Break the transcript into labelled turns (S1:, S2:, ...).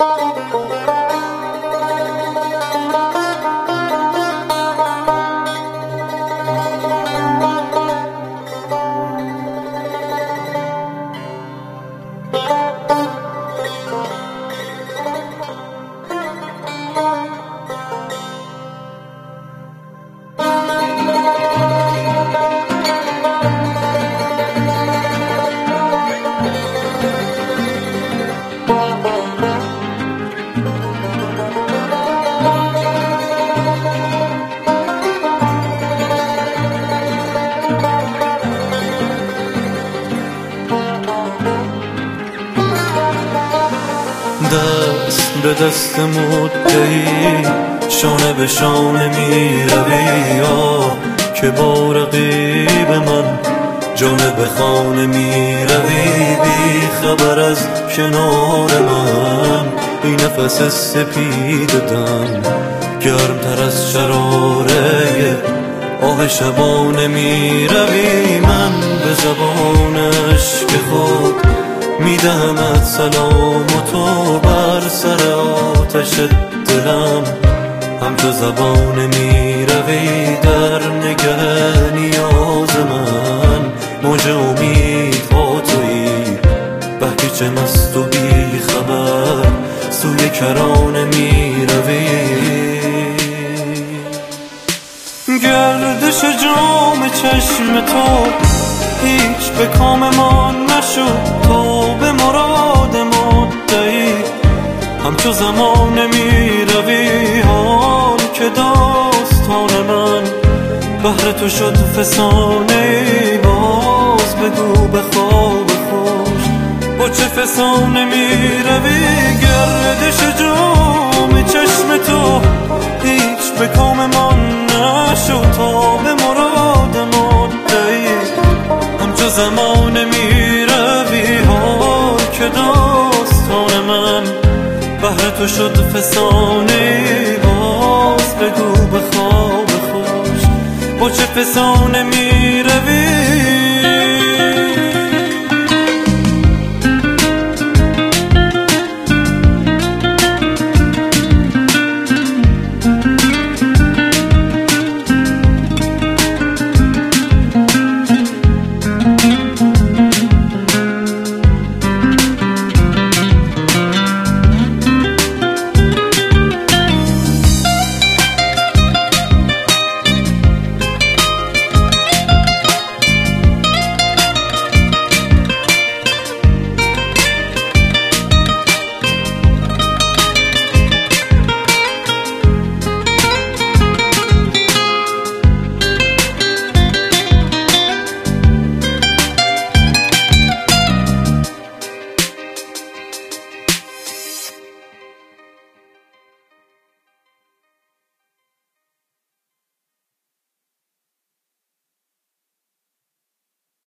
S1: دست به دست مدعی شانه به شانه می روی که با رقیب من جانه به خانه می روی بی خبر از کنار من بی نفس سپید دم گرمتر از شراره آه شبانه می روی من به زبان عشق خود میدهمت سلام و تو بر سر آتش دلم همچو زبانه می روی در نگه نیاز من موج امیدها تویی بحکی چه مست و بی خبر سوی کرانه می روی گردش جام چشم تو هیچ به کام ما نشد تو به مراد مدعی همچو زمانه می روی حال که داستان من بهر تو شد فسانه باز بگو به خواب خوش با چه فسانه می روی گردش جام چشم تو هیچ به کام ما نشد تو به مراد مدعی همچو زمانه می روی حال که داستان من بهر تو شد فسانه باز بگو به خواب خوش با چه فسانه می روی